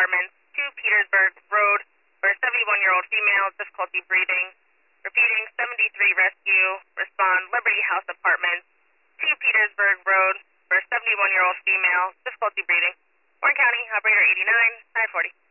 Apartments, 2 Petersburg Road, for a 71-year-old female, difficulty breathing. Repeating, 73 Rescue, respond Liberty House Apartments, 2 Petersburg Road, for a 71-year-old female, difficulty breathing. Warren County, operator 89, 940.